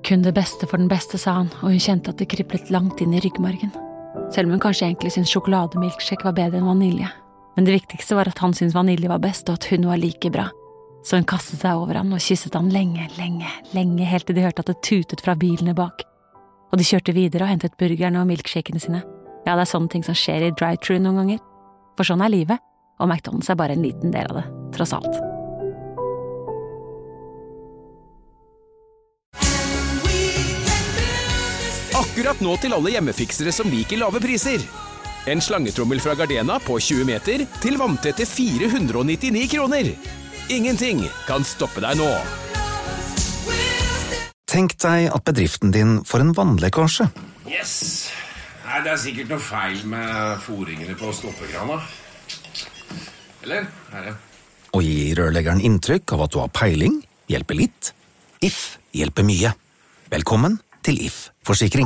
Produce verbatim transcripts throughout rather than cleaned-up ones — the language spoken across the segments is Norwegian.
Kun det beste for den beste, sa han, og hun kjente at det kriblet langt inn i ryggmargen. Selv om hun kanskje egentlig syntes sjokolademilkshake var bedre enn vanilje. Men det viktigste var at han syntes vanilje var best, og at hun var like bra. Så hun kastet seg over han og kysset han lenge, lenge, lenge, helt til de hørte at det tutet fra bilene bak. Og de kjørte videre og hentet burgerne og milkshakene sine. Ja, det er sånne ting som skjer i drive-thru noen ganger. For sånn er livet, og McDonald's er bare en liten del av det, tross alt. Akkurat nå til alle hjemmefiksere som liker lave priser. En slangetrommel fra Gardena på tjue meter til vanntette fire hundre nittini kroner. Ingenting kan stoppe deg nå. Tenk deg at bedriften din får en vannlekkasje. Yes! Nei, det er sikkert noe feil med foringene på stoppekrana. Eller? Her er det. Og gi rørleggeren inntrykk av at du har peiling, hjelper litt. If hjelper mye. Velkommen til If Forsikring.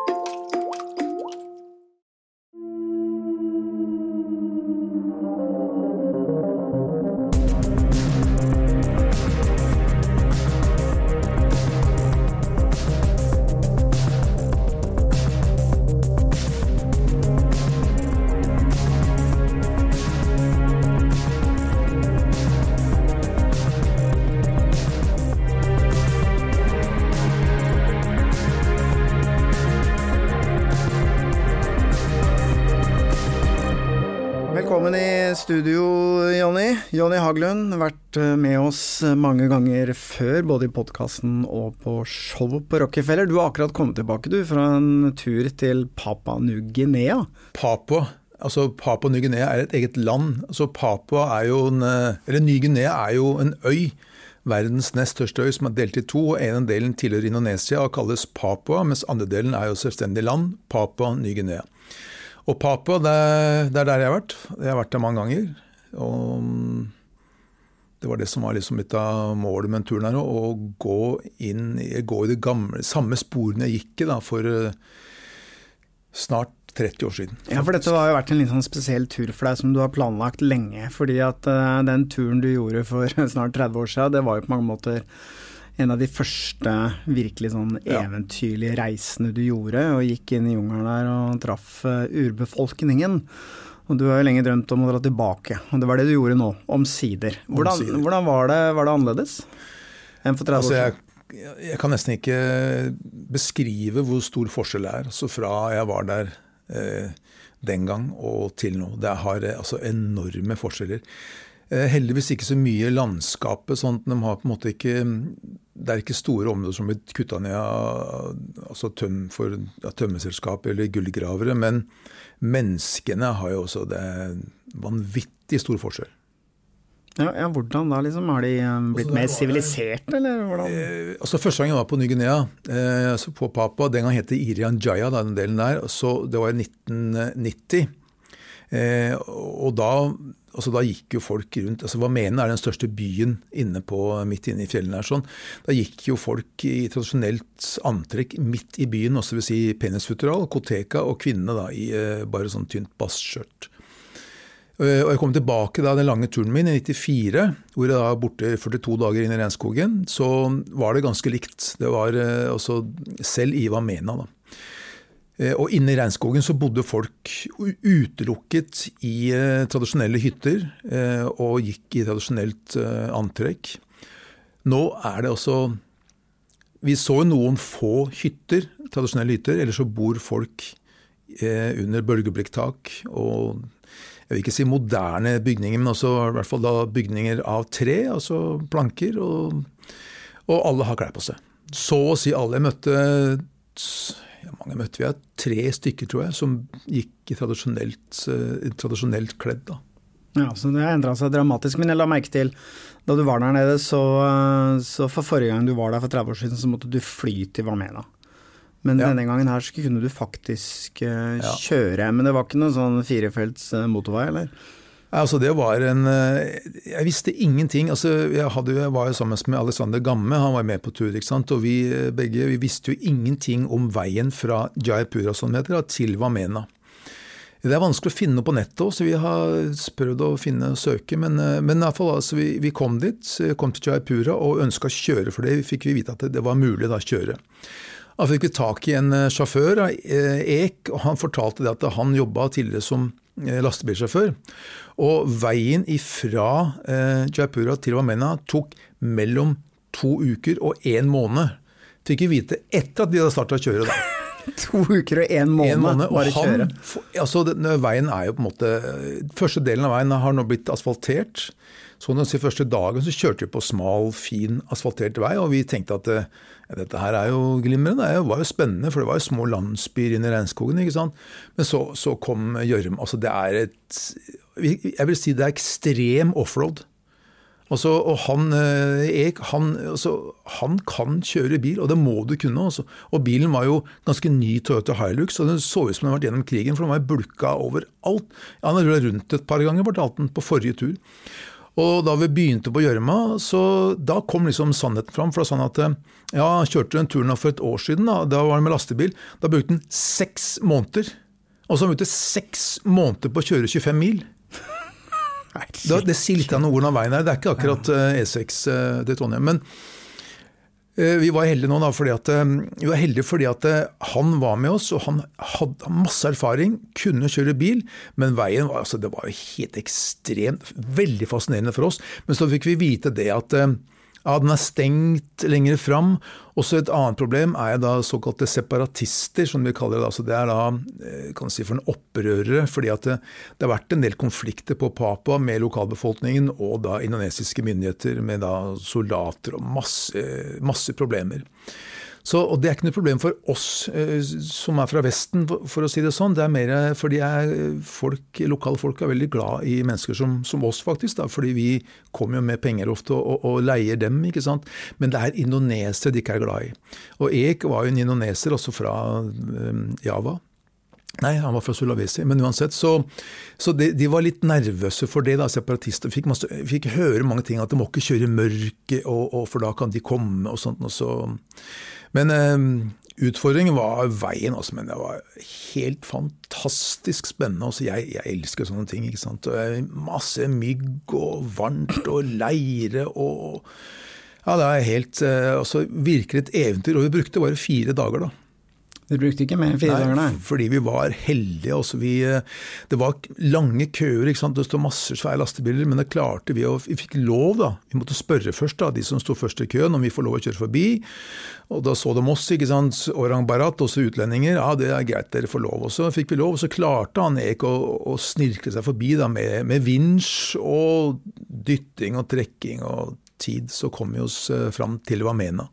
Velkommen i studio, Jonny. Jonny Haglund har vært med oss mange ganger før, både i podcasten og på show på Rockefeller. Du har akkurat kommet tilbake, du, fra en tur til Papua New Guinea. Papua, altså Papua New Guinea er et eget land. Altså Papua er jo en, eller Ny Guinea er jo en øy, verdens nest største øy som er delt i to, og en av delen tilhører Indonesia og kalles Papua, mens andre delen er jo selvstendig land, Papua Ny Guinea. Og Papua, det er, det er der jeg har vært. Jeg har vært der mange ganger. Og det var det som var liksom litt av målet med en turen her, å gå inn, gå i det gamle, samme sporene jeg gikk i da, for snart tretti år siden. Ja, for dette har jo vært en litt sånn spesiell tur for deg som du har planlagt lenge, fordi at uh, den turen du gjorde for snart tretti år siden, det var jo på mange måter en av de første virkelig sånn eventyrlige reisene du gjorde, og gikk inn i jungelen der og traff uh, urbefolkningen. Og du har jo lenge drømt om å dra tilbake, og det var det du gjorde nå, omsider. Hvordan, omsider. hvordan var, det, var det annerledes enn for tretti altså, år siden? Jeg, jeg kan nesten ikke beskrive hvor stor forskjell det er, så fra jeg var der eh, den gang og til nå. Det har altså enorme forskjeller. Eh, heldigvis ikke så mye landskapet, sånn at de har på en måte ikke, det er ikke store områder som blir kuttet ned av altså tøm, for ja, tømmeselskap eller gullgravere, men menneskene har jo også det vanvittig stor forskjell. Ja, ja, hvordan da liksom? Har de um, blitt altså, mer sivilisert, eller hvordan? Eh, altså første gang jeg var på Ny Guinea, eh, altså på Papua, den gang het det Irian Jaya, da, den delen der, så det var i nitten nitti, eh, og da Altså da gikk jo folk rundt, altså Wamena er den største byen inne på, midt inne i fjellene her sånn. Da gikk jo folk i tradisjonelt antrekk midt i byen, også vil si penisfutteral, koteka og kvinnene da i uh, bare sånn tynt basskjørt. Uh, og jeg kom tilbake da den lange turen min i nittifire, hvor jeg da borte førtito dager inn i regnskogen, så var det ganske likt. Det var uh, også selv i Wamena da. Og inne i regnskogen så bodde folk utelukket i eh, tradisjonelle hytter eh, og gikk i tradisjonelt eh, antrekk. Nå er det også, vi så noen få hytter, tradisjonelle hytter, eller så bor folk eh, under bølgeblikktak og jeg vil ikke si moderne bygninger, men også i hvert fall da bygninger av tre, altså planker, og, og alle har klær på seg. Så å si alle møtte Ja, mange møtte vi av tre stykker, tror jeg, som gikk i tradisjonelt, uh, tradisjonelt kledd. Da. Ja, så det har endret seg dramatisk. Men jeg la merke til, da du var der nede, så, så for forrige gang du var der for tretti år siden, så måtte du fly til Wamena. Men ja. Denne gangen her så kunne du faktisk uh, ja. kjøre, men det var ikke noen sånn firefelts uh, motorvei, eller? Altså det var en, jeg visste ingenting, altså jeg, hadde, jeg var jo sammen med Alexander Gamme, han var med på tur, ikke sant? Og vi begge, vi visste jo ingenting om veien fra Jayapura, som heter, til Wamena. Det er vanskelig å finne noe på nettet også, så vi har prøvd å finne og søke, men, men i hvert fall, altså, vi, vi kom dit, kom til Jaipura og ønsket å kjøre, for det fikk vi vite at det, det var mulig da å kjøre. Da fikk vi tak i en sjåfør, Ek, og han fortalte det at han jobbet tidligere som lastebilsjåfør, og veien ifra eh, Jaipura til Vamena tok mellom to uker og en måned. Fikk vi vite etter at de hadde startet å kjøre da. To uker og en måned, en måned bare og han, kjøre. Altså, den, veien er jo på en måte, første delen av veien har nå blitt asfaltert, så den første dagen så kjørte vi på smal, fin, asfaltert vei, og vi tenkte at ja, dette her er jo glimrende, det var jo spennende, for det var jo små landsbyer inne i regnskogen, ikke sant? Men så, så kom Gjørm, altså det er et, jeg vil si det er ekstrem offroad. Altså, og han, Ek, han, altså, han kan kjøre bil, og det må du kunne. Altså. Og bilen var jo ganske ny Toyota Hilux, og den så ut som den har vært gjennom krigen, for den var bulka overalt. Ja, han har rullet rundt et par ganger, fortalte den på forrige tur. Og da vi begynte på Gjørma, så da kom liksom sannheten fram, for det var sånn at, ja, han kjørte den turen for et år siden, da, da var han med lastebil, da brukte han seks måneder, og så har han brukte seks måneder på å kjøre tjuefem mil. Det, det sier litt av noe hvordan veien er. Det er ikke akkurat E seks til Trondheim, men vi var heldige nå da, fordi at, vi var heldige fordi at han var med oss, og han hadde masse erfaring, kunne kjøre bil, men veien var, altså, det var jo helt ekstremt, veldig fascinerende for oss. Men så fikk vi vite det at ja, den er stengt lenger fram. Også et annet problem er da såkalte separatister, som vi kaller det. Altså det er da, kan si for en opprørere, fordi at det, det har vært en del konflikter på Papua med lokalbefolkningen og da indonesiske myndigheter med da soldater og masse, masse problemer. Så, og det er ikke noe problem for oss eh, som er fra Vesten, for å si det sånn. Det er mer fordi jeg, folk, lokale folk er veldig glad i mennesker som, som oss faktisk, da, fordi vi kommer jo med penger ofte og, og, og leier dem, ikke sant? Men det er indonesere de ikke er glad i. Og Ek var jo en indoneser også fra eh, Java. Nei, han var fra Sulawesi, men uansett, så, så de, de var litt nervøse for det da, separatister. Fikk, masse, fikk høre mange ting, at de må ikke kjøre mørke, og, og for da kan de komme, og sånt, og så... Men eh, utfordringen var veien, altså, men det var helt fantastisk spennende. Altså, jeg, jeg elsker sånne ting, ikke sant? Og masse mygg og varmt og leire og... Ja, det er helt... Eh, altså, virkelig et eventyr, og vi brukte bare fire dager da. Du brukte ikke mer enn fire dager, nei? Fordi vi var heldige. Altså vi, det var lange køer, ikke sant? Det stod masse svære lastebiler, men det klarte vi, og vi fikk lov da. Vi måtte spørre først da, de som stod først i køen, om vi får lov å kjøre forbi. Og da så de oss, ikke sant? Orang Barat, også utlendinger. Ja, det er greit, dere får lov. Og så fikk vi lov, og så klarte han Ek å, å snirkle seg forbi da, med, med vinsj og dytting og trekking og tid. Så kom vi oss fram til Vamena.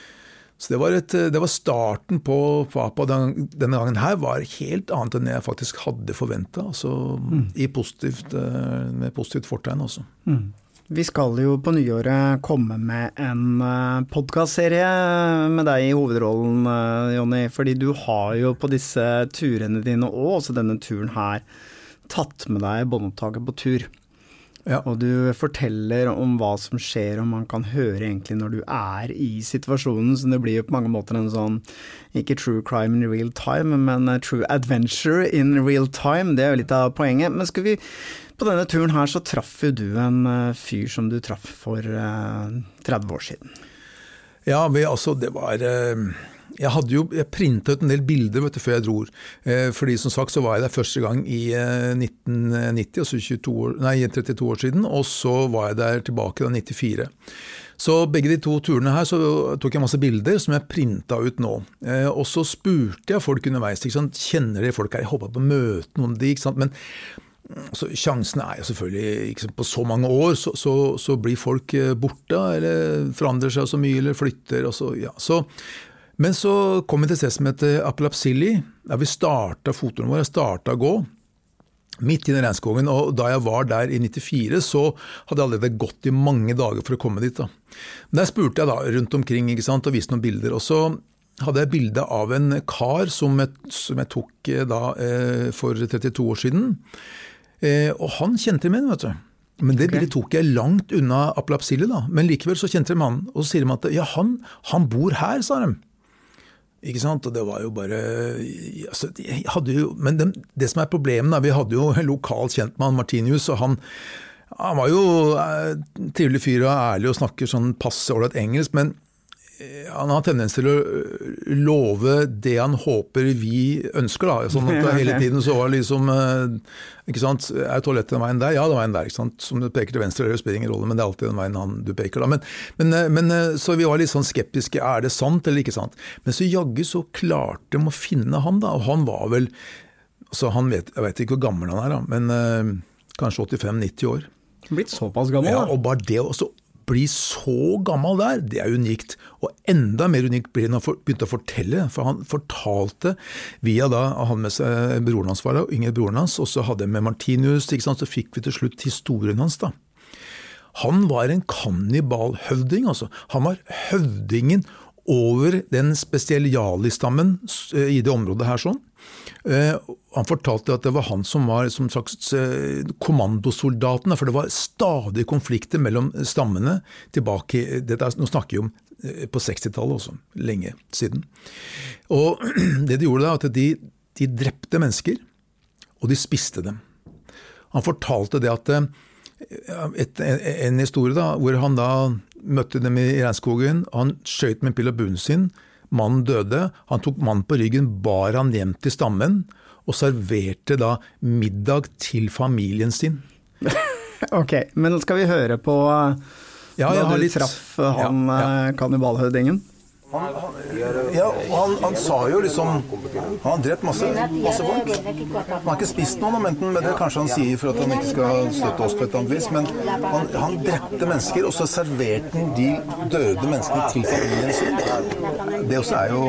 Så det var, et, det var starten på Papua. Den, denne gangen her var helt annet enn jeg faktisk hadde forventet, altså mm. i positivt, med positivt fortegn også. Mm. Vi skal jo på nyåret komme med en podcastserie med deg i hovedrollen, Jonny, fordi du har jo på disse turene dine, og også denne turen her, tatt med deg båndopptaket på tur. Ja. Og du forteller om hva som skjer, og man kan høre egentlig når du er i situasjonen, så det blir jo på mange måter en sånn, ikke true crime in real time, men true adventure in real time, det er jo litt av poenget. Men skal vi, på denne turen her så traff jo du en fyr som du traff for uh, tretti år siden. Ja, vi, altså det var... Uh... Jeg hadde jo, jeg printet ut en del bilder vet du, før jeg dro, eh, fordi som sagt så var jeg der første gang i eh, nitten nitti, altså tjueto år, nei, trettito år siden, og så var jeg der tilbake da nittifire. Så begge de to turene her så tok jeg masse bilder som jeg printet ut nå, eh, og så spurte jeg folk underveis, ikke sant? Kjenner de folk her, jeg håper på å møte noen av de, ikke sant? Men så chansene er jo selvfølgelig, ikke sant, på så mange år, så, så, så blir folk borte, eller forandrer seg så mye, eller flytter, og så, ja, så men så kom vi til et sted som heter Apalapsili, der vi startet fotoen vår, jeg startet å gå, midt inn i regnskogen, og da jeg var der i nittifire, så hadde jeg allerede gått i mange dager for å komme dit da. Men der spurte jeg da rundt omkring, ikke sant, og viste noen bilder, og så hadde jeg bilde av en kar som jeg, som jeg tok da eh, for trettito år siden, eh, og han kjente meg, vet du. Men det okay. bildet tok jeg langt unna Apalapsili da, men likevel så kjente de han, og så sier de at ja, han, han bor her, sa de. Ikke sant? Og det var jo bare altså, jeg hadde jo, men det, det som er problemet da, vi hadde jo lokalt kjent med han Martinius, og han, han var jo eh, trivelig fyr og ærlig og snakker sånn passe ålreit engelsk, men han har tendens til å love det han håper vi ønsker da, sånn at hele tiden så var liksom, ikke sant, er toalettet den veien der? Ja, den veien der, ikke sant, som du peker til venstre, det spiller ingen rolle, men det er alltid den veien han, du peker da, men, men, men så vi var litt sånn skeptiske, er det sant eller ikke sant? Men så jaggu så klarte de å finne han da, og han var vel, altså han vet, jeg vet ikke hvor gammel han er da, men uh, kanskje åttifem til nitti år. Blitt såpass gammel da? Ja, og bare det også, bli så gammel der, det er unikt. Og enda mer unikt ble han begynte å fortelle, for han fortalte via da, han med seg broren hans var da, yngre broren hans, og så hadde jeg med Martinius, ikke sant, så fikk vi til slutt historien hans da. Han var en kannibalhøvding, altså. Han var høvdingen over den spesialistammen i det området her sånn. Uh, han fortalte at det var han som var som slags uh, kommandosoldaten, for det var stadig konflikter mellom stammene tilbake, dette, nå snakker vi om uh, på sekstitallet også, lenge siden. Og det de gjorde da, at de, de drepte mennesker, og de spiste dem. Han fortalte det at uh, et, en historie da, hvor han da møtte dem i regnskogen, han skjøt med pil og bunnen sin, mannen døde, han tok mannen på ryggen, bar han hjem til stammen, og serverte da middag til familien sin. Ok, men skal vi høre på ja, da du litt, traff han ja, ja. kannibalhøvdingen? Han, han, ja, han, han sa jo liksom, han har drept masse, masse folk. Han har ikke spist noen, men det kanskje han sier for at han ikke skal støtte oss på et annet vis, men han, han drepte mennesker, og så serverte han de døde menneskene til familien sin. Det også er jo...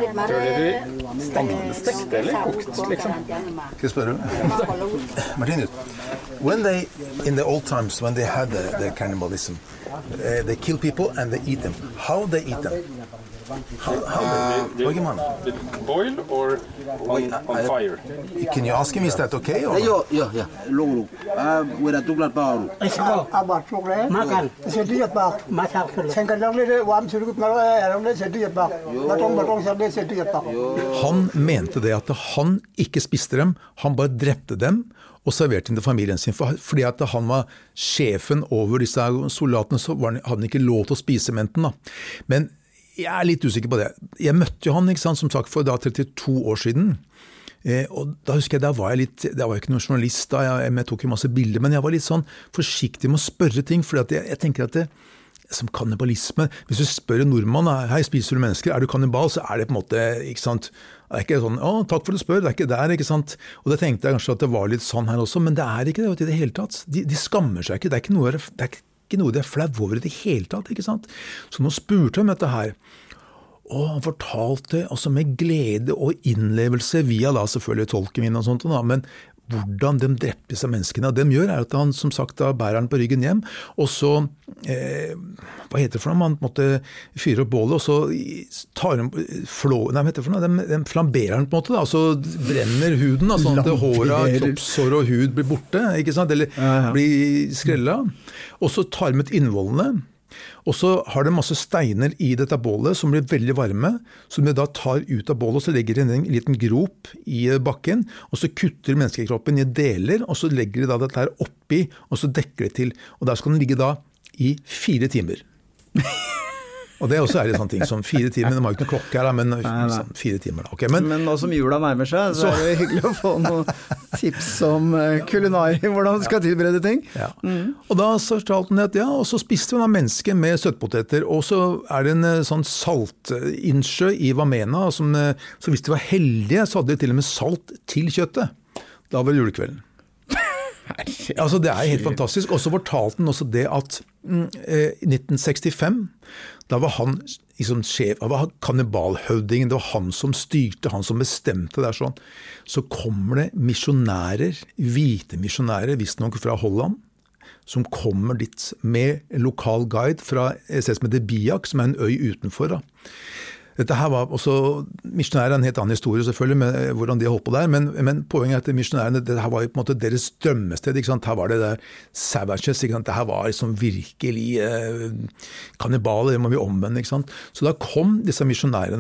Stekte eller kokt, liksom? Skal jeg spørre? Martinus, when they, in the old times, when they had the, the cannibalism, uh, they kill people and they eat them. How they eat them? How, how they, they, they boil or on, on fire? Can you ask him, is that okay? Or? Ja, ja, ja. Loro. Ah, wera tuklat baru. Abar program. Makan. Sediat bak. Masak. Sengkal lang lede wam suruk ngalo er lang lede sediat bak. Batong batong sediat sediat bak. Han mente det at han ikke spiste dem, han bare drepte dem og serverte dem til familien sin, for, fordi at han var sjefen over disse soldatene, så var han, hadde han ikke lov til å spise menten da. Men jeg er litt usikker på det. Jeg møtte jo han, ikke sant, som sagt, for da trettito år siden. Eh, og da husker jeg, da var jeg litt, da var jeg ikke noen journalist da, jeg, jeg tok jo masse bilder, men jeg var litt sånn forsiktig med å spørre ting, for jeg, jeg tenker at det, som kannibalisme, hvis du spør en nordmann, hei, spiser du mennesker, er du kannibal, så er det på en måte, ikke sant, det er ikke sånn, å, takk for at du spør, det er ikke der, ikke sant, og det tenkte jeg kanskje at det var litt sånn her også, men det er ikke det, i det hele tatt. De, de skammer seg ikke, det er ikke noe, det er ikke ikke noe de er flau over i det hele tatt, ikke sant? Så nå spurte jeg om dette her, og han fortalte altså med glede og innlevelse via da selvfølgelig tolken min og sånt, da, men hvordan de drepte disse menneskene. Og det de gjør er at han som sagt da bærer han på ryggen hjem, og så, eh, hva heter det for noe, man måtte fyre opp bålet, og så tar de flå, nei, hva heter det for noe, de, de flamberer han på en måte da, og så brenner huden, da, sånn at håret, kroppshår og hud blir borte, ikke sant, eller ja, ja. Blir skrellet, og så tar de ut innvollene, og så har de masse steiner i dette bålet som blir veldig varme, som de da tar ut av bålet, og så legger de en liten grop i bakken, og så kutter menneskekroppen i deler, og så legger de da dette her oppi, og så dekker de til, og der skal den ligge da i fire timer. Og det også er litt sånne ting som fire timer, de har jo ikke noen klokke her, men nei, nei. Fire timer da. Okay, men, men nå som jula nærmer seg, så, så er det hyggelig å få noen tips om kulinar, hvordan du skal tilberede ting. Ja. Mm. Og da så fortalte han at ja, og så spiste vi da mennesker med søtpoteter, og så er det en sånn saltinnsjø i Vamena, som, så hvis de var heldige, så hadde de til og med salt til kjøttet. Da var det julekvelden. Altså det er helt fantastisk. Og så fortalte han også det at mm, eh, nitten sekstifem, da var han liksom sjef, han var kannibalhøvdingen, det var han som styrte, han som bestemte der sånn. Så kommer det misjonærer, hvite misjonærer, visstnok fra Holland, som kommer dit med en lokal guide fra et sted som heter Biak, som er en øy utenfor da. Dette her var også, misjonærer er en helt annen historie selvfølgelig, med hvordan de har holdt på der, men, men poenget er at misjonærene, det her var jo på en måte deres drømmested, ikke sant? Her var det der savages, ikke sant? Det her var liksom virkelig eh, kannibaler, det må vi omvende, ikke sant? Så da kom disse misjonærene,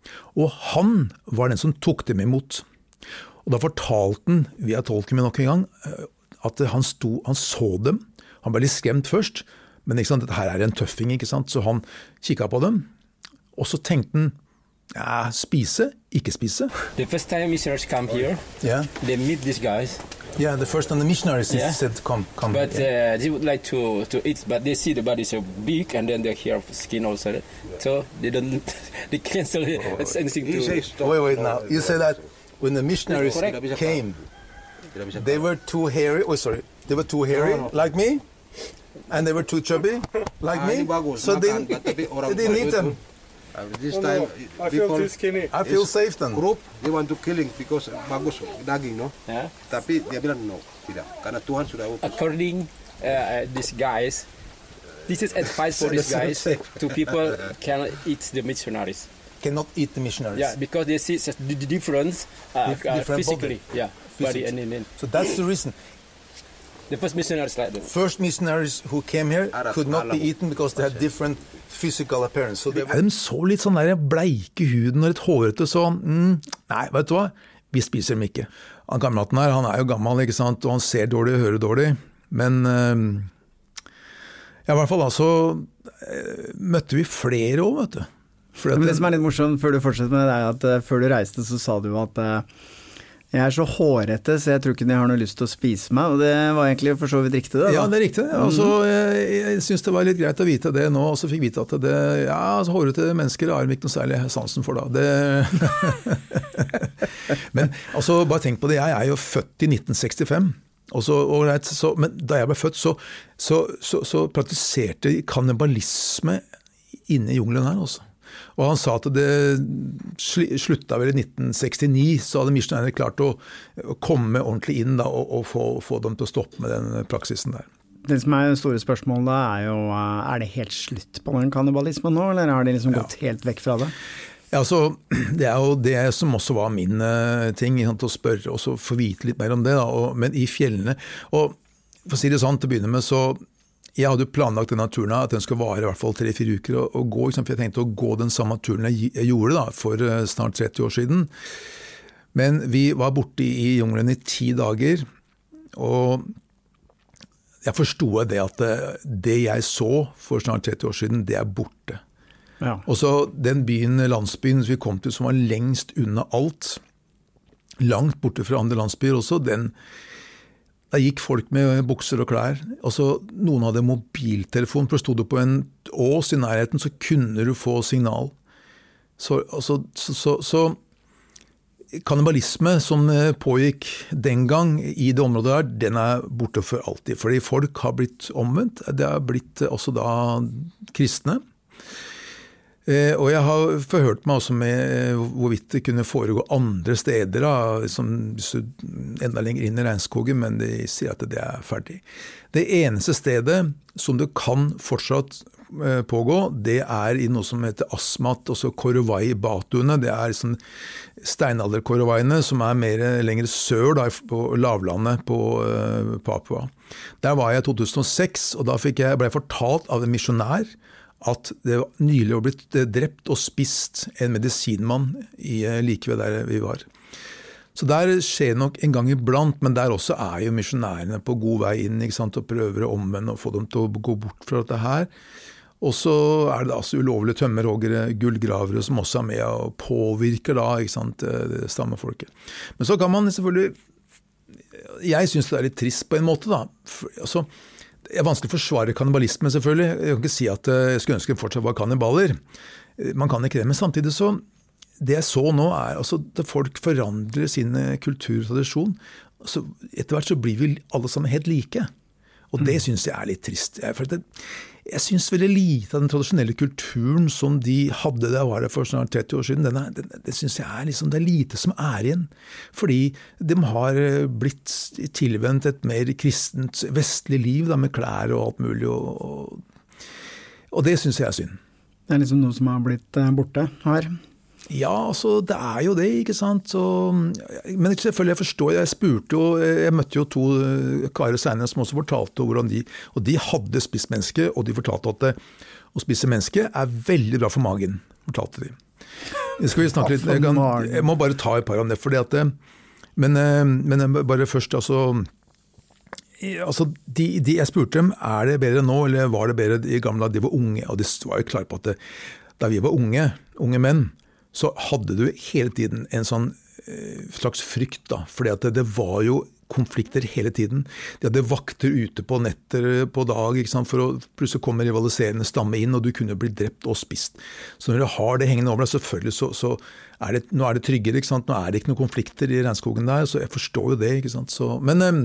Og han var den som tok dem imot. Og da fortalte han, via tolken min nok en gang, at han, sto, han så dem. Han ble litt skremt først, men ikke sant, dette her er en tøffing, ikke sant? Så han kikket på dem, og så tenkte han, ja, spise, ikke spise. The first time missionaries come here, yeah. they meet these guys. Yeah, the first time the missionaries yeah. said, come, come. But yeah. uh, they would like to, to eat, but they see the body so big, and then they hear skin also. So they don't, they cancel it. It's anything to... Wait, wait, now. You say that when the missionaries came, they were too hairy, oh sorry, they were too hairy, like me, and they were too chubby, like me, so they, they didn't eat them. Uh, this time, oh, no. I people, feel too skinny. I feel safe then. Group, they want to killing because bagus daging, no? Yeah. Tapi dia bilang no, tidak. Karena Tuhan sudah utus. According uh, these guys, this is advice for these guys to people cannot eat the missionaries. Cannot eat the missionaries. Yeah, because they see such the difference, uh, Dif- different uh, physically. body. Yeah, body and then. So that's the reason. The first missionaries like that. First missionaries who came here could not be eaten because they had different physical appearance. So they were... De så litt sånn der bleike huden og litt hårete, så mm, nei, vet du hva? Vi spiser dem ikke. Han kameraten her, han er jo gammel, ikke sant? Og han ser dårlig og hører dårlig. Men øh, ja, i hvert fall da, så øh, møtte vi flere også, vet du. Fordi Men det som er litt morsomt før du fortsetter med det, er at uh, før du reiste så sa du at uh, jeg er så hårete, så jeg tror ikke de har noe lyst til å spise meg, og det var egentlig for så vidt riktig det da. Ja, det er riktig. Altså, jeg, jeg synes det var litt greit å vite det nå, og så fikk vite at det, ja, altså, hårete mennesker har ikke noe særlig sansen for da. Det... Men altså, bare tenk på det, jeg er jo født i nitten sekstifem, og så, og, så, men da jeg ble født, så, så, så, så praktiserte kannibalisme inne i jungelen her også. Og han sa at det sluttet vel i nitten sekstini, så hadde misjonærene klart å, å komme ordentlig inn da, og, og få, få dem til å stoppe med den praksisen der. Det som er det store spørsmålet da, er jo, er det helt slutt på den kannibalismen nå, eller har de liksom gått ja. helt vekk fra det? Ja, altså, det er jo det som også var min uh, ting, å spørre og så få vite litt mer om det, da, og, men i fjellene. Og for å si det sånn, til å begynne med så jeg hadde planlagt denne turen at den skulle vare i hvert fall tre-fire uker og, og gå, for jeg tenkte å gå den samme turen jeg, jeg gjorde da, for uh, snart tretti år siden. Men vi var borte i, i jungelen i ti dager, og jeg forstod det at det, det jeg så for snart tretti år siden, det er borte. Ja. Og så den byen, landsbyen vi kom til som var lengst unna alt, langt borte fra andre landsbyer også, den Da gikk folk med bukser og klær, og så noen hadde mobiltelefon, for stod du på en ås i nærheten, så kunne du få signal. Så, altså, så, så, så kannibalisme som pågikk den gang i det området der, den er borte for alltid, fordi folk har blitt omvendt, det har blitt også da kristne. Eh, og jeg har forhørt meg også med eh, hvorvidt det kunne foregå andre steder, da, som enda lenger inn i regnskogen, men de sier at det er ferdig. Det eneste stedet som det kan fortsatt eh, pågå, det er i noe som heter Asmat, også Korovai-batuene. Det er sånn steinalderkorovaiene som er mer lenger sør da, på lavlandet på eh, Papua. Der var jeg i to tusen og seks, og da fikk jeg, ble jeg fortalt av en misjonær at det nylig var blitt drept og spist en medisinmann i, like ved der vi var. Så der skjer det nok en gang iblant, men der også er jo misjonærene på god vei inn, ikke sant, og prøver å omvende og få dem til å gå bort fra dette her. Og så er det altså ulovlige tømmerhoggere, gullgravere som også er med og påvirker da, ikke sant, det stammefolket. Men så kan man selvfølgelig, jeg synes det er litt trist på en måte da, for, altså, det er vanskelig å forsvare kannibalisme selvfølgelig. Jeg kan ikke si at jeg skulle ønske fortsatt var kannibaler. Man kan ikke det, men samtidig så, det jeg så nå er altså, at folk forandrer sin kultur og tradisjon. Altså, etter hvert så blir vi alle sammen helt like. Og det synes jeg er litt trist. Jeg, for det, jeg synes veldig lite av den tradisjonelle kulturen som de hadde da jeg var der for snart tretti år siden, den er, den, det synes jeg er liksom, det er lite som er igjen. Fordi de har blitt tilvendt et mer kristent vestlig liv da, med klær og alt mulig, og, og, og det synes jeg er synd. Det er liksom noe som har blitt borte her. Ja, altså det er jo det, ikke sant? Så, men selvfølgelig, jeg forstår, jeg spurte jo, jeg møtte jo to karer senere som også fortalte hvordan de, og de hadde spist menneske, og de fortalte at det, å spise menneske er veldig bra for magen, fortalte de. Skal vi snakke litt, jeg, kan, jeg må bare ta et par om det, fordi at, men, men bare først, altså, altså de, de jeg spurte dem, er det bedre nå, eller var det bedre i gamle dager, de var unge, og de var jo klare på at det, da vi var unge, unge menn, så hadde du hele tiden en sånn slags frykt da, fordi at det, det var jo konflikter hele tiden. De hadde vakter ute på netter på dag, ikke sant, for å plutselig komme rivaliserende stamme inn, og du kunne bli drept og spist. Så når du har det hengende over deg, selvfølgelig så, så er det, nå er det tryggere, ikke sant, nå er det ikke noen konflikter i regnskogen der, så jeg forstår jo det, ikke sant, så, men um,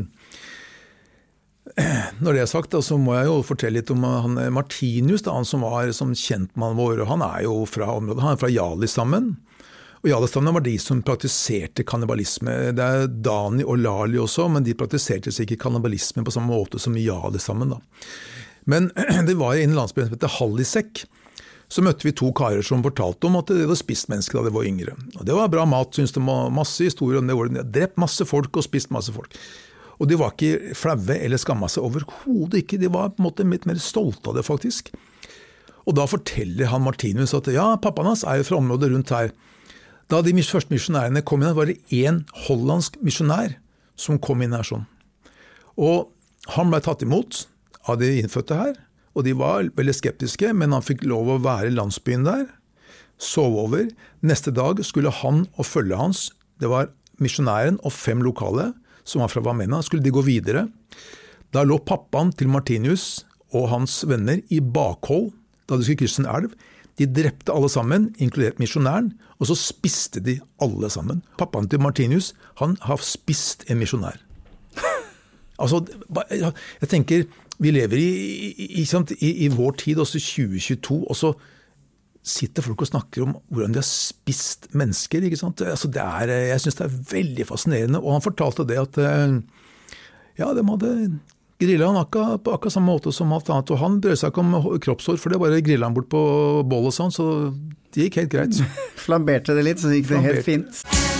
når det er sagt, da, så må jeg jo fortelle litt om han Martinus, da, han som var som kjentmann vår, og han er jo fra området, han er fra Jali-stammen, og Jali-stammen var de som praktiserte kannibalisme. Det er Dani og Lali også, men de praktiserte ikke kannibalisme på samme måte som Jali-stammen da. Men det var i en landsby som heter Hallisek, så møtte vi to karer som fortalte om at de hadde spist mennesker da de var yngre. Og det var bra mat, synes de, var masse historier om det, de hadde drept masse folk og spist masse folk. Og de var ikke flaue eller skammet seg overhodet ikke, de var på en måte litt mer stolte av det faktisk. Og da forteller han Martinus at ja, pappaen hans er jo fra området rundt her. Da de første misjonærene kom inn her, var det en hollandsk misjonær som kom inn her sånn. Og han ble tatt imot av de innfødte her, og de var veldig skeptiske, men han fikk lov å være i landsbyen der, sove over. Neste dag skulle han og følge hans, det var misjonæren og fem lokale, som var fra Vamena, skulle de gå videre. Da lå pappaen til Martinus og hans venner i bakhold, da de skulle krysse en elv. De drepte alle sammen, inkludert misjonæren, og så spiste de alle sammen. Pappaen til Martinus, han har spist en misjonær. Altså, jeg tenker, vi lever i, i, i, i vår tid, også tjue tjueto, og så sitter folk og snakker om hvordan de har spist mennesker, ikke sant? Altså, det er, jeg synes det er veldig fascinerende, og han fortalte det at, ja, de hadde grillet han akkurat på akkurat samme måte som alt annet, og han brød seg ikke om kroppshår, for det bare grillet han bort på bål og sånn, så det gikk helt greit. Flamberte det litt, så gikk det helt fint.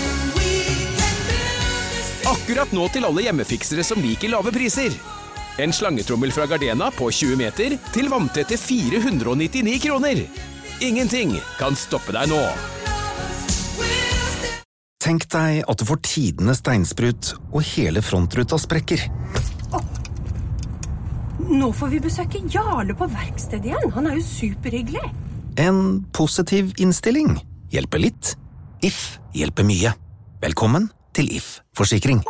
Akkurat nå til alle hjemmefiksere som liker lave priser. En slangetrommel fra Gardena på tjue meter til vanntette fire hundre nittini kroner. Ingenting kan stoppe deg nå. Tenk deg at du får tidene steinsprut, og hele frontruta sprekker. Nå får vi besøke Jarle på verksted igjen. Han er jo superhyggelig. En positiv innstilling hjelper litt. If hjelper mye. Velkommen til If Forsikring.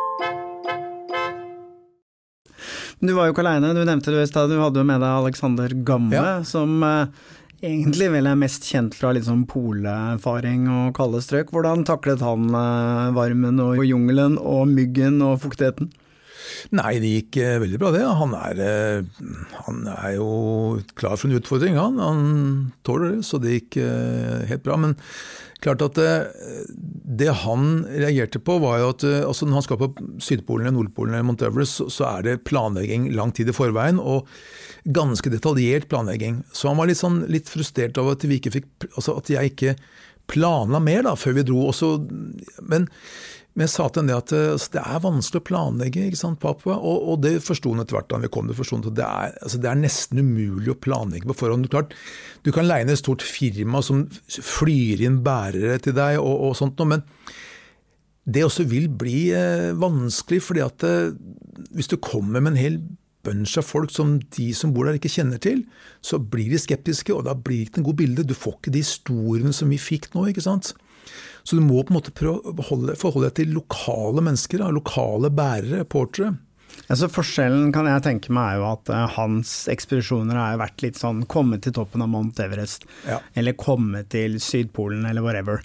Du var jo ikke alene. Du nevnte det i stad. Du hadde jo med deg Alexander Gamme, ja. Som eh, egentlig vel er mest kjent fra litt sånn polerfaring og kalde strøk. Hvordan taklet han eh, varmen og jungelen og myggen og fuktigheten? Nei, det gikk eh, veldig bra det. Han er, eh, han er jo klar for en utfordring, han. Han tåler det, så det gikk eh, helt bra. Men klart at eh, det han reagerte på var jo at eh, altså når han skal på Sydpolen, Nordpolen eller Mount Everest, så, så er det planlegging lang tid i forveien, og ganske detaljert planlegging. Så han var litt, sånn, litt frustrert av at, vi ikke fikk, altså at jeg ikke planla mer da, før vi dro. Også, men Men jeg sa til henne at altså, det er vanskelig å planlegge, ikke sant, Papua? Og, og det forstod hun etter hvert da vi kom til forstående. Det er, altså, det er nesten umulig å planlegge på forhånd. Klart, du kan leie et stort firma som flyr inn bærere til deg og, og sånt noe, men det også vil bli eh, vanskelig, fordi at eh, hvis du kommer med en hel bunch av folk som de som bor der ikke kjenner til, så blir de skeptiske, og da blir det ikke en god bilde. Du får ikke de historiene som vi fikk nå, ikke sant? Så du må på en måte prøve å forholde deg til lokale mennesker, lokale bærere, reportere. Altså forskjellen kan jeg tenke meg er jo at uh, hans ekspedisjoner har vært litt sånn komme til toppen av Mount Everest, ja. Eller komme til Sydpolen eller whatever.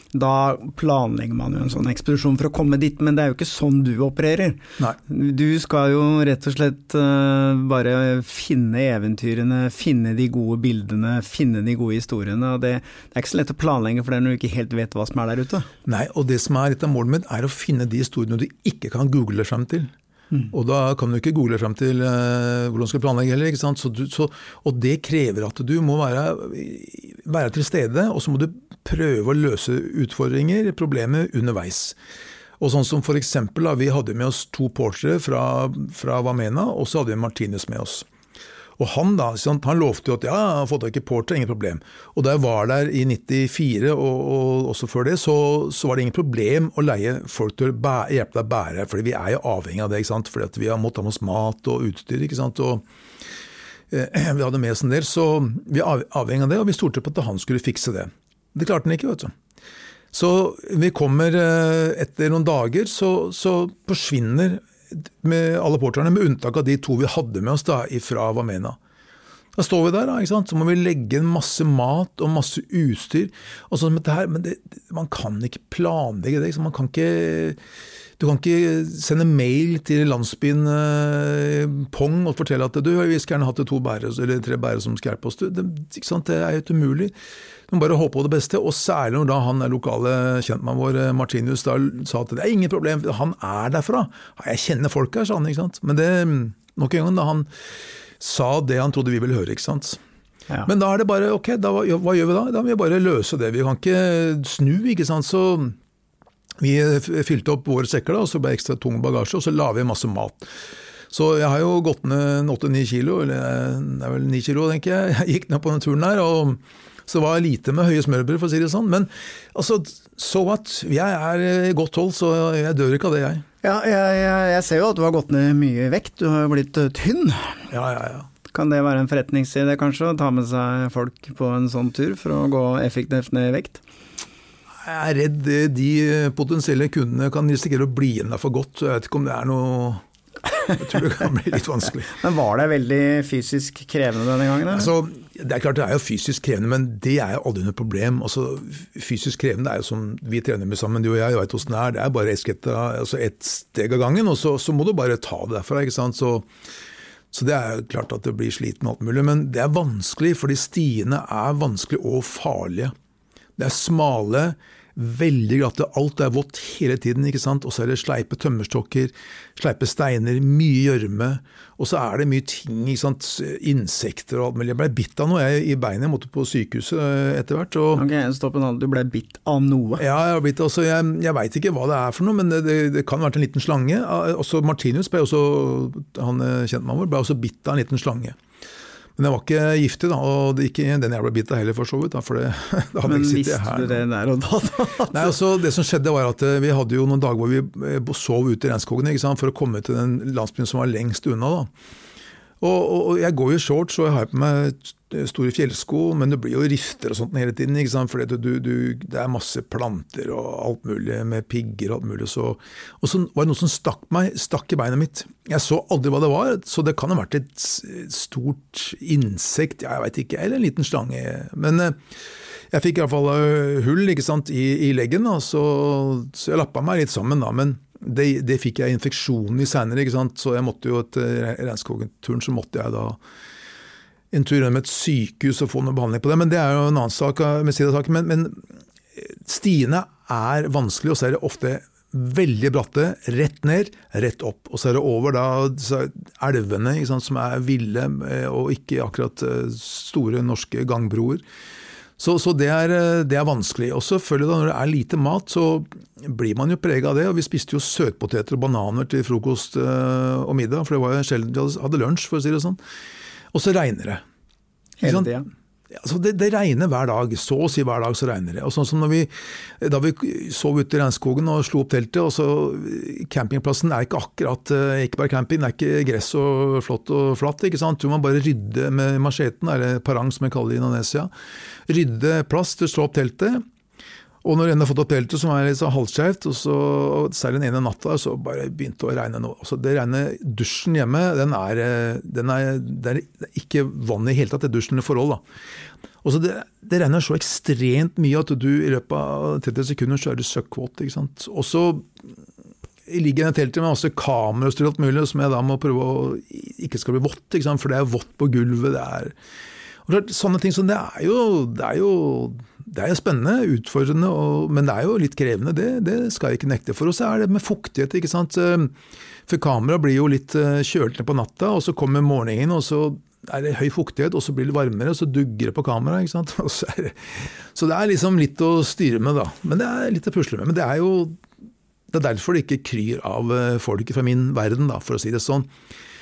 Da planlegger man jo en sånn ekspedisjon for å komme dit, men det er jo ikke sånn du opererer. Nei. Du skal jo rett og slett uh, bare finne eventyrene, finne de gode bildene, finne de gode historiene, og det, det er ikke så lett å planlegge for det når du ikke helt vet hva som er der ute. Nei, og det som er litt av målet mitt er å finne de historiene du ikke kan google frem til. Mm. Og da kan du ikke google frem til uh, hvordan du skal planlegge heller, ikke sant? Så du, så, og det krever at du må være, være til stede, og så må du prøve å løse utfordringer, problemer underveis. Og sånn som for eksempel, da, vi hadde med oss to portere fra, fra Vamena, og så hadde vi Martinus med oss. Og han da, han lovte jo at ja, han har fått tak i porter, ingen problem. Og da jeg var der i nittifire, og, og også før det, så, så var det ingen problem å leie folk til å bære, hjelpe deg å bære, fordi vi er jo avhengig av det, ikke sant? Fordi at vi har måttet ha med oss mat og utstyr, ikke sant? Og eh, vi hadde med oss en del, så vi er avhengig av det, og vi stolte på at han skulle fikse det. Det klarte han ikke, vet du. Så vi kommer eh, etter noen dager, så, så forsvinner med alle porterne, med unntak av de to vi hadde med oss da, fra Vamena. Da står vi der, da, ikke sant? Så må vi legge en masse mat og masse utstyr, og sånn med det her, men det, man kan ikke planlegge det, man kan ikke, du kan ikke sende mail til landsbyen eh, Pong og fortelle at du, vi skal gjerne ha to bære, eller tre bære som skal hjelpe oss, det, ikke sant? Det er jo umulig. Man bare håper på det beste, og særlig når da han er lokale kjentmann vår, Martinus, da sa at det er ingen problem, han er derfra. Jeg kjenner folk her, sa han, ikke sant? Men det, nok en gang da han sa det han trodde vi ville høre, ikke sant? Ja. Men da er det bare, ok, da, hva gjør vi da? Da må vi bare løse det, vi kan ikke snu, ikke sant? Så vi fylte opp våre sekker da, og så ble ekstra tung bagasje, og så la vi masse mat. Så jeg har jo gått ned åtte ni kilo, eller det er vel ni kilo, tenker jeg. Jeg gikk ned på den turen der, og så det var lite med høye smørbrød, for å si det sånn. Men altså, så at jeg er i godt hold, så jeg dør ikke av det, jeg. Ja, jeg, jeg, jeg ser jo at du har gått ned mye vekt, du har blitt tynn. Ja, ja, ja. Kan det være en forretningsidé kanskje, å ta med seg folk på en sånn tur for å gå effektivt ned i vekt? Jeg er redd de potensielle kundene kan risikere å bli igjen der for godt, så jeg vet ikke om det er noe... Jeg tror det kan bli litt vanskelig. Men var det veldig fysisk krevende denne gangen? Altså, det er klart det er jo fysisk krevende, men det er jo aldri noe problem. Altså, fysisk krevende er jo som vi trener med sammen, du og jeg, jeg vet hvordan det er. Det er bare et, altså et steg av gangen, og så, så må du bare ta det derfra, ikke sant? Så, så det er jo klart at det blir sliten med alt mulig, men det er vanskelig, fordi stiene er vanskelig og farlige. Det er smale, veldig glatte, alt er vått hele tiden, ikke sant? Og så er det sleipe tømmerstokker, sleipe steiner, mye gjørme, og så er det mye ting, ikke sant? Insekter og alt mulig. Jeg ble bitt av noe jeg, i beinet, jeg måtte på sykehuset etter hvert. Og... Ok, stopp en halv, du ble bitt av noe? Ja, jeg har blitt, altså, jeg, jeg vet ikke hva det er for noe, men det, det, det kan ha vært en liten slange. Også Martinus ble også, han kjentmannen vår, ble også bitt av en liten slange. Men det var ikke giftig da, og det ikke den jeg ble bitt av heller for så vidt, da, for det, da Men visste du det der og da? Nei, altså, det som skjedde var at vi hadde jo noen dager hvor vi sov ute i regnskogen, ikke sant, for å komme til den landsbyen som var lengst unna da. Og, og, og jeg går jo shorts, og jeg har på meg store fjellsko, men det blir jo rifter og sånt hele tiden, ikke sant, for det, du, du, det er masse planter og alt mulig, med pigger og alt mulig, så, og så var det noe som stakk meg, stakk i beinet mitt. Jeg så aldri hva det var, så det kan ha vært et stort insekt, jeg vet ikke, eller en liten slange, men jeg fikk i hvert fall hull, ikke sant, i, i leggen, da, så, så jeg lappet meg litt sammen da, men det, det fikk jeg infeksjon i senere, ikke sant, så jeg måtte jo etter regnskogen-turen, så måtte jeg da en tur med et sykehus og få noe behandling på det, men det er jo en annen sak med sidesaken, men, men stiene er vanskelig, og så er det ofte veldig bratte, rett ned, rett opp, og så er det over da elvene, ikke sant, som er ville, og ikke akkurat store norske gangbroer. Så, så det, er, det er vanskelig. Og selvfølgelig da, når det er lite mat, så blir man jo preget av det, og vi spiste jo søtpoteter og bananer til frokost og middag, for det var jo sjelden vi hadde lunsj, for å si det sånn. Og så regner det. Hele tiden? Altså det, det regner hver dag, så å si hver dag så regner det. Og sånn som når vi, da vi sov ute i regnskogen og slo opp teltet, og så campingplassen er ikke akkurat, ikke bare camping, det er ikke gress og flott og flatt, ikke sant? Du må bare rydde med macheten, eller parang som jeg kaller det i Indonesia, rydde plass til å slå opp teltet, og når en har fått opp teltet som er litt så halvskjevt, og så særlig den ene natta, så bare begynte å regne noe. Altså det regner, dusjen hjemme, den er, den er, det er ikke vann i hele tatt, det er dusjen i forhold da. Og så det, det regner så ekstremt mye at du i løpet av tretti sekunder så er du søkkvåt, ikke sant? Og så ligger jeg i teltet med masse kamera og styr alt mulig, som jeg da må prøve å ikke skal bli vått, ikke sant? For det er vått på gulvet, det er... Og det er sånne ting som det er jo, det er jo, det er jo spennende, utfordrende, og, men det er jo litt krevende, det, det skal jeg ikke nekte for. Og så er det med fuktighet, ikke sant? For kamera blir jo litt kjølt ned på natta, og så kommer morgenen, og så er det høy fuktighet, og så blir det varmere, og så dugger det på kamera, ikke sant? Og så, er det, så det er liksom litt å styre med da, men det er litt å pusle med, men det er jo, det er derfor det ikke kryr av folk fra min verden da, for å si det sånn.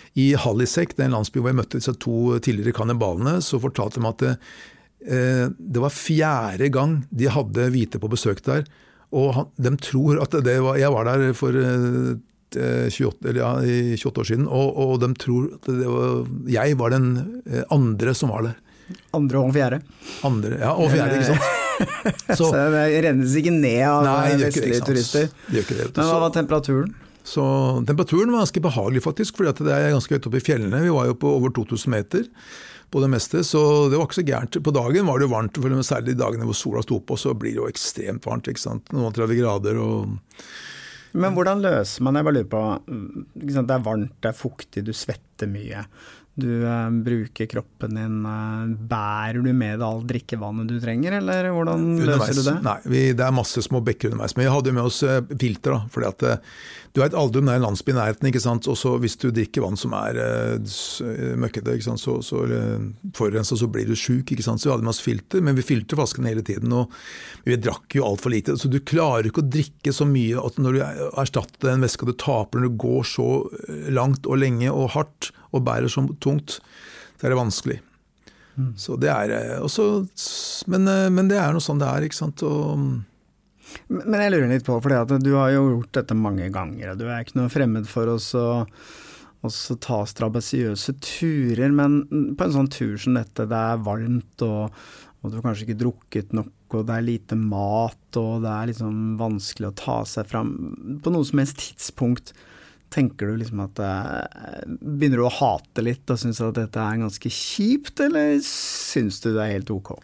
I Hallisek, den landsbyen hvor jeg møtte disse to tidligere kannibalene, så fortalte de at det, eh, det var fjerde gang de hadde hvite på besøk der, og han, de tror at det var, jeg var der for eh, tjueåtte, eller ja, tjueåtte år siden, og, og de tror at det var, jeg var den andre som var der. Andre og fjerde. Andre, ja, og fjerde, ikke sant? Så, så det rennes ikke ned av nei, vestlige turister. Det gjør ikke det. Men hva var temperaturen? Så temperaturen var ganske behagelig faktisk, fordi det er ganske høyt oppe i fjellene. Vi var jo på over to tusen meter på det meste, så det var ikke så gærent. På dagen var det jo varmt, for særlig de dagene hvor sola sto på, så blir det jo ekstremt varmt, ikke sant? Noen tretti grader og... Men hvordan løser man, jeg bare lurer på, ikke sant? Det er varmt, det er fuktig, du svetter mye. Du eh, bruker kroppen din, eh, bærer du med deg all drikkevannet du trenger, eller hvordan underveis, løser du det? Nei, vi, det er masse små bekker underveis, men vi hadde med oss eh, filter da, fordi at eh, du vet aldri om det er en landsby i nærheten, ikke sant, og så hvis du drikker vann som er eh, møkkete, ikke sant, så, så eh, forurenset, så blir du syk, ikke sant, så vi hadde med oss filter, men vi filter vasken hele tiden, og vi drakk jo alt for lite, så du klarer ikke å drikke så mye at når du erstatter den væska du taper, når du går så langt og lenge og hardt, og bærer så tungt, så er det vanskelig. Mm. Så det er også, men, men det er noe sånn det er, ikke sant? Og... Men jeg lurer litt på, for du har jo gjort dette mange ganger, og du er ikke noe fremmed for oss å også ta strabasiøse turer, men på en sånn tur som dette, det er varmt, og, og du har kanskje ikke drukket nok, og det er lite mat, og det er liksom vanskelig å ta seg fram. På noe som helst tidspunkt, tenker du liksom at uh, begynner du å hate litt og synes at dette er ganske kjipt, eller synes du det er helt ok?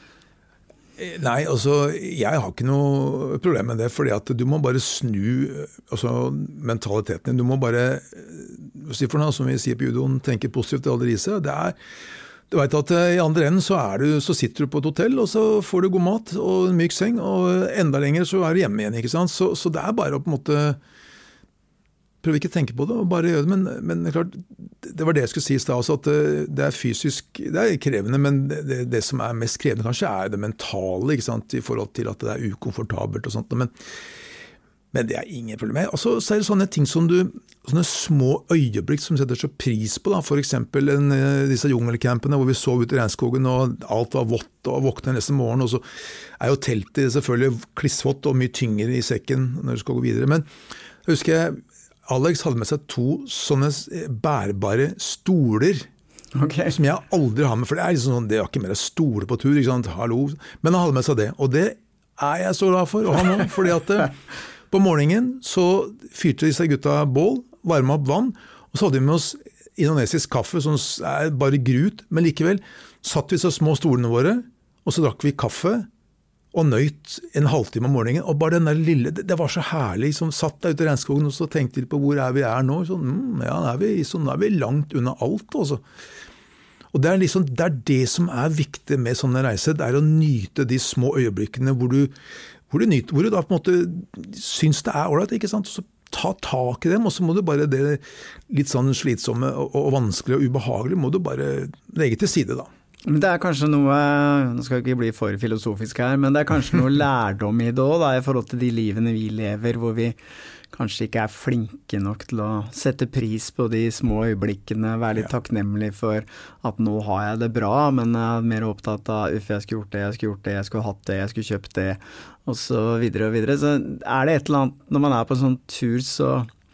Nei, altså, jeg har ikke noe problem med det, fordi at du må bare snu altså, mentaliteten din. Du må bare, si for noe, som vi sier på judoen, tenke positivt til aldri i seg. Det er, du vet at i andre enden så, er du, så sitter du på et hotell, og så får du god mat og en myk seng, og enda lenger så er du hjemme igjen, ikke sant? Så, så det er bare å på en måte prøv ikke å tenke på det, og bare gjøre det, men, men klart, det var det jeg skulle si i sted også, at det er fysisk, det er krevende, men det, det, det som er mest krevende kanskje er det mentale, ikke sant, i forhold til at det er ukomfortabelt og sånt, men, men det er ingen problem med. Og så er det sånne ting som du, sånne små øyeblikk som setter så pris på, da, for eksempel en, disse jungelcampene hvor vi sov ut i regnskogen, og alt var vått, og våknet neste morgen, og så er jo teltet selvfølgelig klissvått og mye tyngre i sekken når du skal gå videre, men jeg husker jeg, Alex hadde med seg to sånne bærbare stoler, okay, som jeg aldri har med, for det er liksom sånn, det er ikke mer stoler på tur, ikke sant, hallo, men han hadde med seg det, og det er jeg så glad for, og han også, fordi at på morgenen så fyrte disse gutta bål, varmet opp vann, og så hadde vi med oss indonesisk kaffe, som er bare grut, men likevel satt vi så små stolene våre, og så drakk vi kaffe, og nøyt en halvtime om morgenen, og bare den der lille, det, det var så herlig, som satt der ute i regnskogen, og så tenkte vi på hvor er vi er nå, sånn, mm, ja, nå er, vi, så nå er vi langt unna alt, også. Og det er liksom, det er det som er viktig med sånne reiser, det er å nyte de små øyeblikkene, hvor du, hvor du nyter, hvor du da på en måte syns det er ordentlig, ikke sant, og så ta tak i dem, og så må du bare det litt sånn slitsomme og, og vanskelig og ubehagelig, må du bare legge til side da. Men det er kanskje noe, nå skal jeg ikke bli for filosofisk her, men det er kanskje noe lærdom i det også, da, i forhold til de livene vi lever, hvor vi kanskje ikke er flinke nok til å sette pris på de små øyeblikkene, være litt takknemlig for at nå har jeg det bra, men jeg er mer opptatt av uff, jeg skulle gjort det, jeg skulle gjort det, jeg skulle hatt det, jeg skulle kjøpt det, og så videre og videre. Så er det et eller annet, når man er på en sånn tur, så,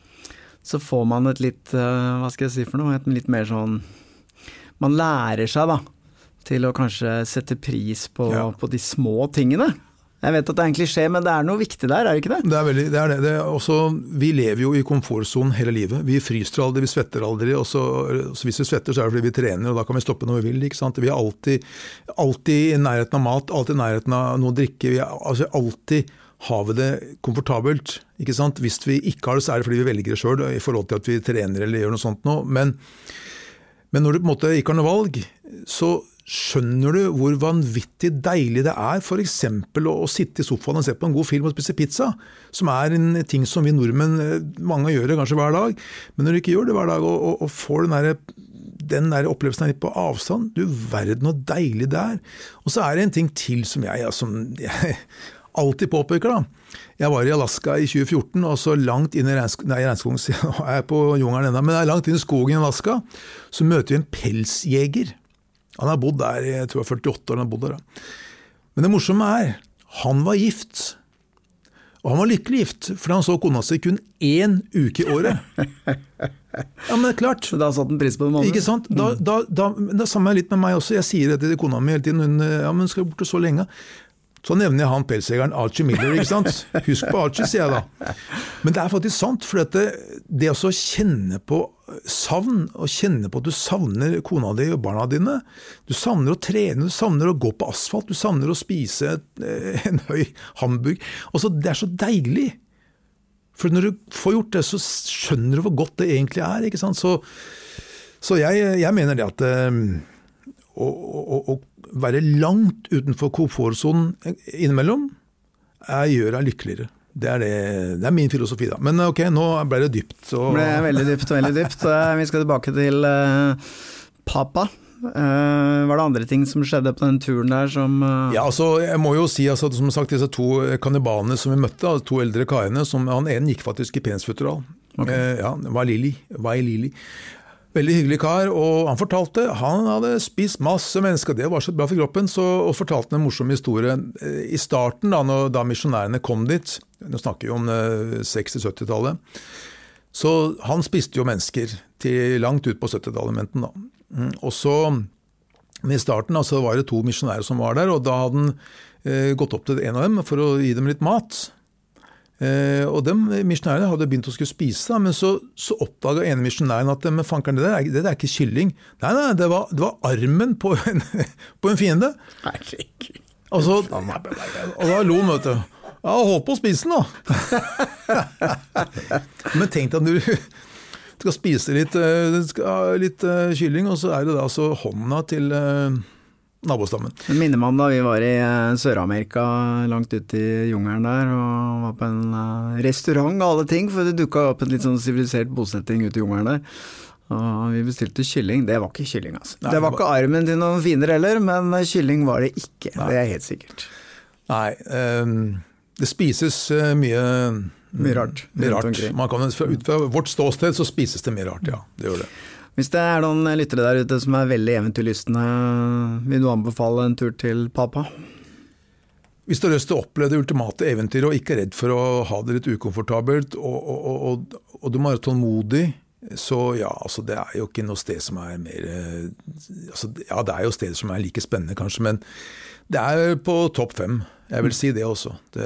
så får man et litt, hva skal jeg si for noe, et litt mer sånn, man lærer seg da, til å kanskje sette pris på, ja. på de små tingene. Jeg vet at det egentlig skjer, men det er noe viktig der, er det ikke det? Det er veldig, det er det. det er også, vi lever jo i komfortzonen hele livet. Vi fryser aldri, vi svetter aldri, og så, så hvis vi svetter så er det fordi vi trener, og da kan vi stoppe når vi vil, ikke sant? Vi er alltid, alltid i nærheten av mat, alltid i nærheten av noe å drikke, vi er, altså alltid har vi det komfortabelt, ikke sant? Hvis vi ikke har det, så er det fordi vi velger det selv, i forhold til at vi trener eller gjør noe sånt nå, men, men når du på en måte ikke har noe valg, så skjønner du hvor vanvittig deilig det er for eksempel å, å sitte i sofaen og se på en god film og spise pizza, som er en ting som vi nordmenn, mange gjør det kanskje hver dag, men når du ikke gjør det hver dag og, og, og får den der, den der opplevelsen litt på avstand, du verden noe deilig det er. Og så er det en ting til som jeg, som jeg alltid påpeker da. Jeg var i Alaska i tjue fjorten, og så langt inn i regnskogen, nei, regnskogen, jeg er på jungelen enda, men jeg er langt inn i skogen i Alaska, så møter vi en pelsjeger. Han har bodd der, jeg tror jeg er førtiåtte år, han har bodd der da. Men det morsomme er, han var gift, og han var lykkelig gift, for han så kona seg kun én uke i året. Ja, men det er klart. Så da satt en pris på det måned. Ikke sant? Da, da, da, da sammen litt med meg også. Jeg sier det til kona mi hele tiden. Hun, ja, men skal borte så lenge. Så nevner jeg han pelsjegeren Archie Miller, ikke sant? Husk på Archie, sier jeg da. Men det er faktisk sant, for det, det å kjenne på savn, og kjenne på at du savner kona di og barna dine, du savner å trene, du savner å gå på asfalt, du savner å spise en høy hamburg. Og så, det er så deilig. For når du får gjort det, så skjønner du hvor godt det egentlig er, ikke sant? Så, så jeg, jeg mener det at å, å, å være langt utenfor komfortzonen innimellom er, gjør deg lykkeligere. Det er, det, det er min filosofi da. Men ok, nå ble det dypt. Og... Det ble veldig dypt, veldig dypt. Vi skal tilbake til uh, Papa. Uh, var det andre ting som skjedde på den turen der som... Uh... Ja, altså, jeg må jo si, altså, som sagt, disse to kannibalene som vi møtte, altså, to eldre karene, som, han ene gikk faktisk i Pensfutteral. Okay. Uh, ja, Wailili. Wailili. Veldig hyggelig kar, og han fortalte, han hadde spist masse mennesker, det var så bra for kroppen, så, og fortalte en morsom historie. I starten, da, når, da misjonærene kom dit, nå snakker vi om seksti-sytti-tallet, så han spiste jo mennesker til langt ut på sytti-tallet, menten da. Og så, men i starten da, så var det to misjonærer som var der, og da hadde han eh, gått opp til en av dem for å gi dem litt mat. Eh, og de misjonærene hadde begynt å skulle spise, da, men så, så oppdaget ene misjonæren at men fankeren, det, der, det der er ikke kylling. Nei, nei, det var, det var armen på en, på en fiende. Herregud. Og, så, og da lo han, vet du. Ja, hold på å spise den da. Men tenk deg at du skal spise litt, litt kylling, og så er det da så hånda til nabostammen. Det minner man da vi var i Sør-Amerika, langt ut i jungelen der, og var på en restaurant og alle ting, for det dukket opp en litt sånn sivilisert bosetting ut i jungelen der. Og vi bestilte kylling, det var ikke kylling altså. Nei, det var ikke armen til noen fiender heller, men kylling var det ikke, nei. Det er helt sikkert. Nei, um, det spises uh, mye... Mye rart. Mye rart. Man kan, ut fra vårt ståsted så spises det mye rart, ja, det gjør det. Hvis det er noen lyttere der ute som er veldig eventyrlystne, vil du anbefale en tur til Papa? Hvis du har lyst til å oppleve det ultimate eventyret og ikke er redd for å ha det litt ukomfortabelt, og, og, og, og, og du må være tålmodig, så ja, altså det er jo ikke noe sted som er mer, altså, ja det er jo steder som er like spennende kanskje, men det er på topp fem, jeg vil si det også. Det,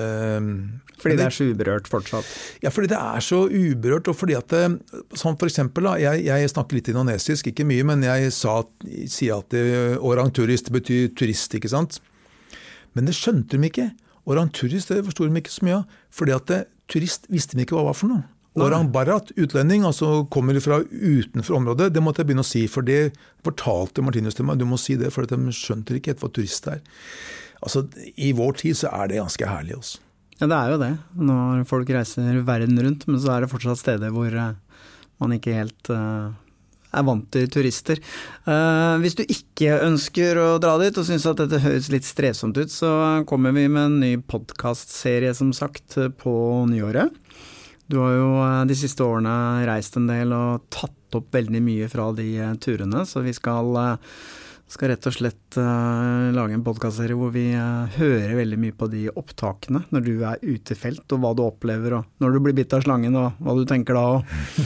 fordi det er så uberørt fortsatt? Ja, fordi det er så uberørt, og fordi at det, som for eksempel, da, jeg, jeg snakker litt indonesisk, ikke mye, men jeg sa, sier at orang-turist betyr turist, ikke sant? Men det skjønte de ikke. Orang-turist, det forstod de ikke så mye av, fordi at det, turist visste de ikke hva var for noe. Orang Barat, utlending, altså kommer fra utenfor området, det måtte jeg begynne å si, for det fortalte Martinus til meg, du må si det, for de skjønte ikke hva turist er. Altså, i vår tid så er det ganske herlig også. Ja, det er jo det, når folk reiser verden rundt, men så er det fortsatt steder hvor man ikke helt uh, er vant til turister. Uh, hvis du ikke ønsker å dra dit og synes at dette høres litt strevsomt ut, så kommer vi med en ny podcastserie som sagt på nyåret. Du har jo de siste årene reist en del og tatt opp veldig mye fra de turene, så vi skal, skal rett og slett uh, lage en podcastserie hvor vi uh, hører veldig mye på de opptakene når du er ute i felt, og hva du opplever, og når du blir bitt av slangen, og hva du tenker da,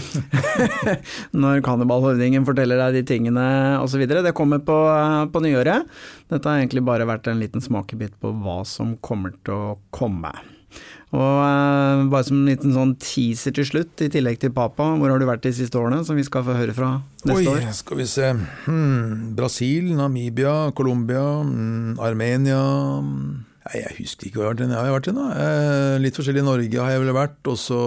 og når kannibalhøvdingen forteller deg de tingene, og så videre. Det kommer på, uh, på nyåret. Dette har egentlig bare vært en liten smakebit på hva som kommer til å komme. Og uh, bare som en liten sånn teaser til slutt, i tillegg til Papa, hvor har du vært de siste årene, som vi skal få høre fra neste Oi, år? Oi, skal vi se. Hmm, Brasil, Namibia, Colombia, hmm, Armenia. Nei, jeg husker ikke hva jeg har vært i. Jeg har vært i nå. Eh, litt forskjellig i Norge har jeg vel vært, og så...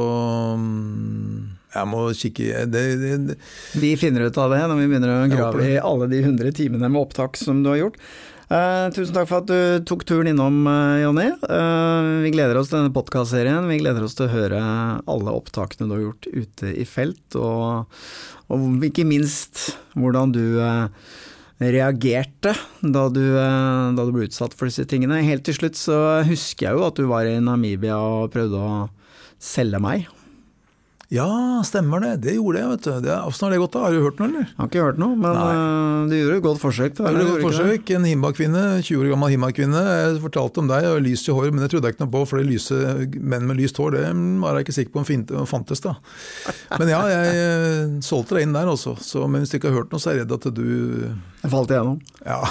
Hmm, jeg må kikke... Det, det, det. Vi finner ut av det når vi begynner å grave i alle de hundre timene med opptak som du har gjort. Uh, tusen takk for at du tok turen innom, uh, Jonny. Uh, vi gleder oss til denne podcastserien. Vi gleder oss til å høre alle opptakene du har gjort ute i felt, og, og ikke minst hvordan du uh, reagerte da du, da du ble utsatt for disse tingene. Helt til slutt så husker jeg jo at du var i Namibia og prøvde å selge meg. Ja, stemmer det. Det gjorde jeg, vet du. Det, hvordan har det gått da? Har du hørt noe, eller? Jeg har ikke hørt noe, men Nei. Du gjorde et godt forsøk. Da, det gjorde et forsøk. En himba-kvinne, tjue år gammel himba-kvinne. Jeg fortalte om deg, og lyst i håret, men det trodde jeg ikke noe på, for det lyse, menn med lyst hår, det var jeg ikke sikker på om fantes da. Men ja, jeg solgte deg inn der også. Så, men hvis du ikke har hørt noe, så er jeg redd at du... Jeg falt igjennom. Ja.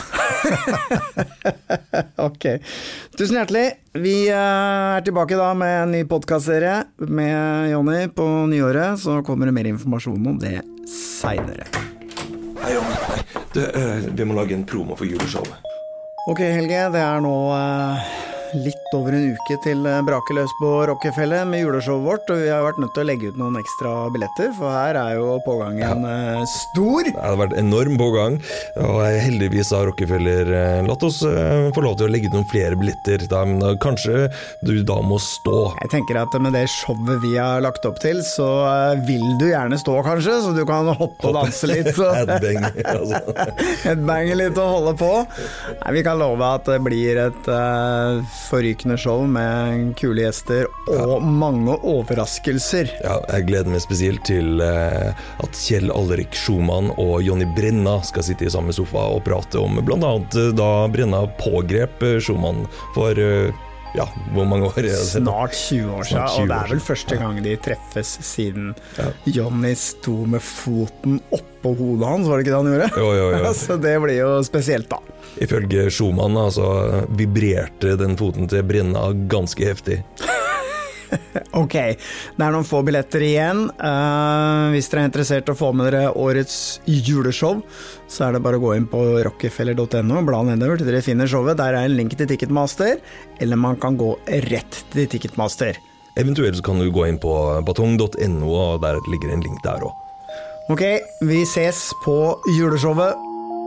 Ok. Tusen hjertelig. Vi er tilbake da med en ny podcastserie med Jonny på nyåret, så kommer det mer informasjon om det senere. Hei Jonny, hei. Du, uh, vi må lage en promo for juleshowet. Ok Helge, det er nå uh, litt over en uke til braker løs på Rockefeller med juleshowet vårt, og vi har vært nødt til å legge ut noen ekstra billetter, for her er jo pågangen ja. stor. Det har vært enorm pågang, og heldigvis har Rockefeller latt oss få lov til å legge ut noen flere billetter, da, men da, kanskje du da må stå. Jeg tenker at med det showet vi har lagt opp til, så vil du gjerne stå kanskje, så du kan hoppe og danse litt. Headbang, altså. Headbange litt og holde på. Nei, vi kan love at det blir et... Uh, forrykende show med kule gjester og ja. mange overraskelser. Ja, jeg gleder meg spesielt til uh, at Kjell Allerik Schumann og Jonny Brenna skal sitte i samme sofa og prate om blant annet uh, da Brenna pågrep uh, Schumann for uh, ja, hvor mange år? Snart tjue år siden, og det er vel første gang de treffes siden ja. Jonny sto med foten oppå hodet hans, var det ikke det han gjorde? Jo, jo, jo. Så det blir jo spesielt da. Ifølge Schumann altså, vibrerte den foten til Brenna ganske heftig. Ok, det er noen få billetter igjen. Uh, hvis dere er interessert i å få med dere årets juleshow, så er det bare å gå inn på rockefeller punktum no, bla nedover til dere finner showet. Der er en link til Ticketmaster, eller man kan gå rett til Ticketmaster. Eventuelt så kan du gå inn på batong punktum no, og der ligger en link der også. Ok, vi ses på juleshowet.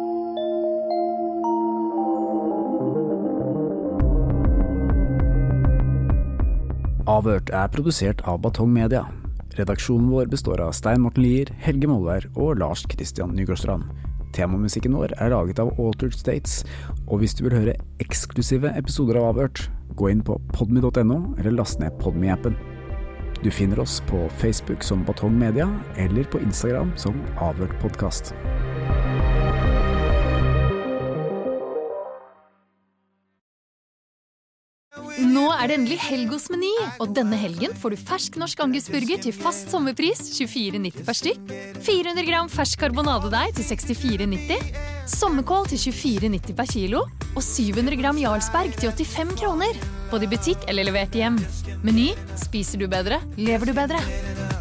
Avhørt er produsert av Batong Media. Redaksjonen vår består av Stein Morten Lier, Helge Molvær og Lars Christian Nygårdstrand. Temamusikken vår er laget av Altered States, og hvis du vil høre eksklusive episoder av Avhørt, gå inn på podme punktum no eller last ned Podme-appen. Du finner oss på Facebook som Batong Media, eller på Instagram som Avhørt Podcast. Nå er det endelig helg hos Meny, og denne helgen får du fersk norsk angusburger til fast sommerpris tjuefire nitti per stykk, fire hundre gram fersk karbonadedeig til sekstifire nitti, sommerkål til tjuefire nitti per kilo, og syv hundre gram Jarlsberg til åttifem kroner, både i butikk eller levert hjem. Meny, spiser du bedre, lever du bedre.